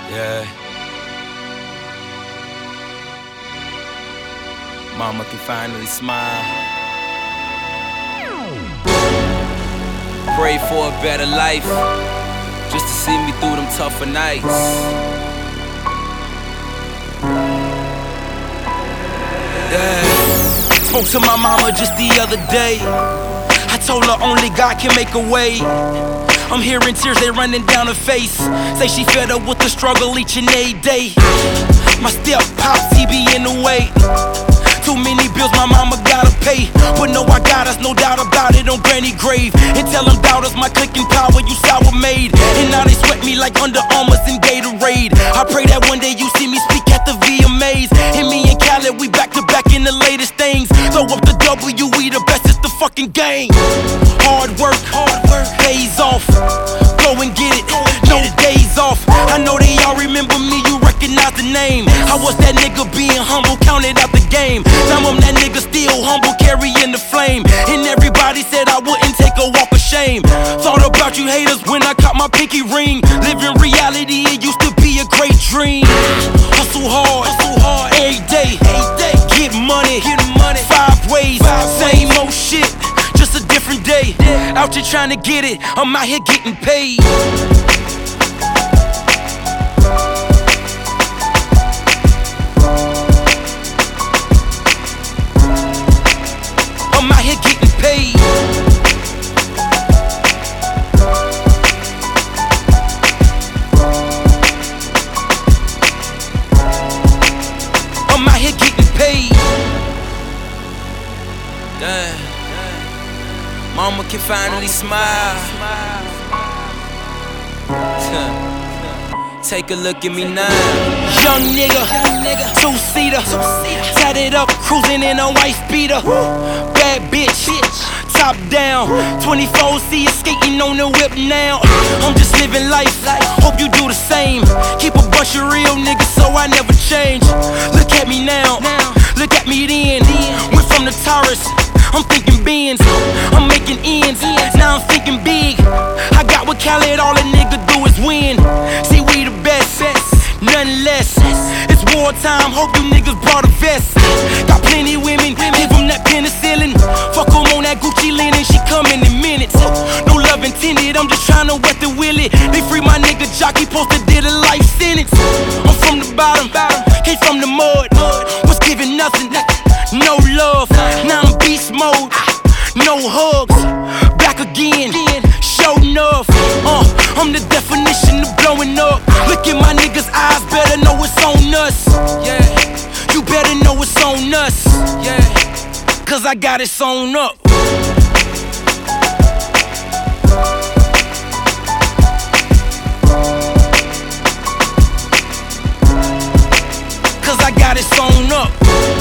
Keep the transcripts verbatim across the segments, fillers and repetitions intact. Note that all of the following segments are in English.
Yeah. Mama can finally smile. Pray for a better life, just to see me through them tougher nights. Yeah. Spoke to my mama just the other day. I told her only God can make a way. I'm hearing tears, they running down her face. Say she fed up with the struggle each and every day. My step pops, he be in the way. Too many bills my mama gotta pay. But no, I got us, no doubt about it, on granny grave. And tell them doubters my clicking power, you sour made. And now they sweat me like Under Armours and Gatorade. I pray that one day you see me speak at the V M As. And me and Khaled, we back to back in the latest things. Throw up the W, we the best, it's the fucking game. Hard work, hard work, pays off. Go and get it, no days off. I know they all remember me, you recognize the name. I was that nigga being humble, counted out the game. Now I'm that nigga still humble, carrying the flame. And everybody said I wouldn't take a walk of shame. Thought about you haters when I caught my pinky ring. Living reality, it used to be a great dream. Hustle hard, hustle hard, every day, every day. Get money, get money, five ways, five same ways. Old shit, just a different day. Out here trying to get it, I'm out here getting paid. I'm out here getting paid. I'm out here getting paid. Damn. Mama can finally smile. Take a look at me now. Young nigga, two-seater, tatted up, cruising in a white speeder. Bad bitch, top down, twenty-four C skating on the whip now. I'm just living life, hope you do the same. Keep a bunch of real niggas so I never change. Look at me now, look at me then. Went from the Taurus, I'm thinking Benz, I'm making ends, now I'm thinking big. I got what Khaled, all a nigga do is win. See, we the best, nothing less. It's wartime, hope you niggas brought a vest. Got plenty women, give them that penicillin. Fuck them on that Gucci linen, she coming in minutes. No love intended, I'm just trying to wet the willy. They free my nigga Jockey, posted did a life sentence. I'm from the bottom, came from the mud. Was giving nothing, no love. Now I'm beast mode, no hugs. Back again, show enough. Uh, I'm the definition of blowing up. Look at my niggas' eyes, better know it's on us. Yeah, you better know it's on us. Yeah, cause I got it sewn up. Cause I got it sewn up.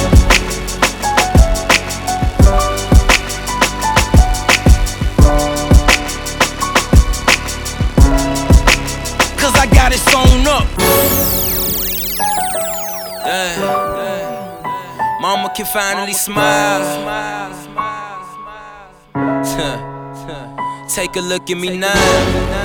Cause I got it sewn up. Damn. Mama can finally smile. Take a look at me now.